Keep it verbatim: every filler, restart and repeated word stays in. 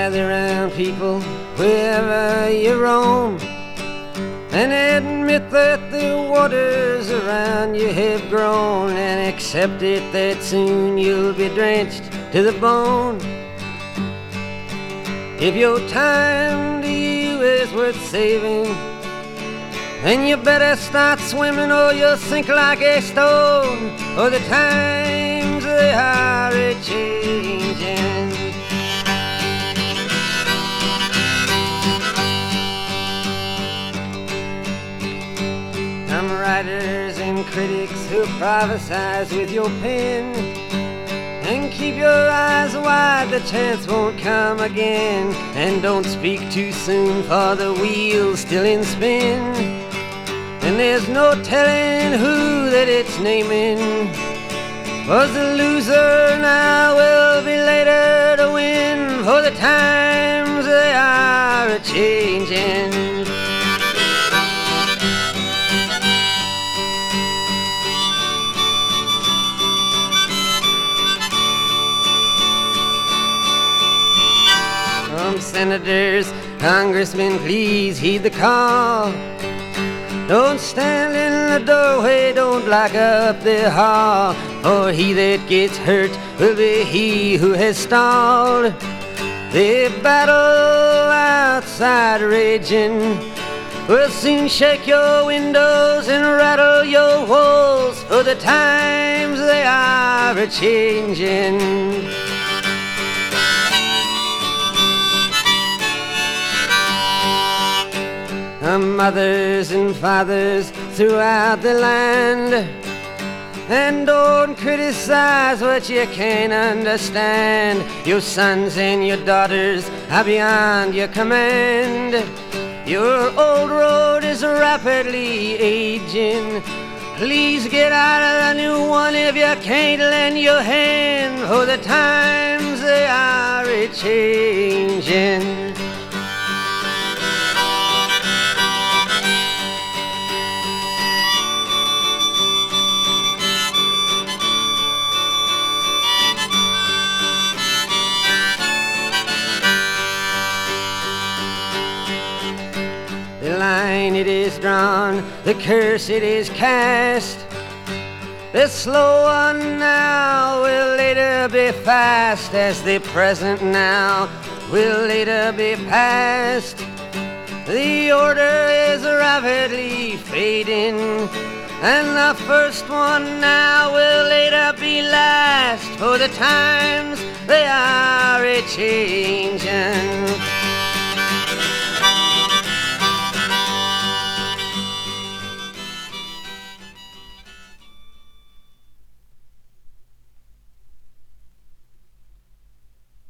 gather round people wherever you roam, and admit that the waters around you have grown, and accept it that soon you'll be drenched to the bone. If your time to you is worth saving, then you better start swimming or you'll sink like a stone, for the times they are a-changing. Some writers and critics who prophesize with your pen, and keep your eyes wide, the chance won't come again. And don't speak too soon, for the wheel's still in spin, and there's no telling who that it's naming. Was the loser now will be later to win, for the times they are a-changing. Senators, congressmen, please heed the call. Don't stand in the doorway, don't block up the hall, for he that gets hurt will be he who has stalled. The battle outside raging will soon shake your windows and rattle your walls, for the times they are a-changing. Mothers and fathers throughout the land, and don't criticize what you can't understand. Your sons and your daughters are beyond your command. Your old road is rapidly aging. Please get out of the new one if you can't lend your hand, for the times they are a-changing. The line it is drawn, the curse it is cast. The slow one now will later be fast, as the present now will later be past. The order is rapidly fading, and the first one now will later be last, for the times they are a-changing.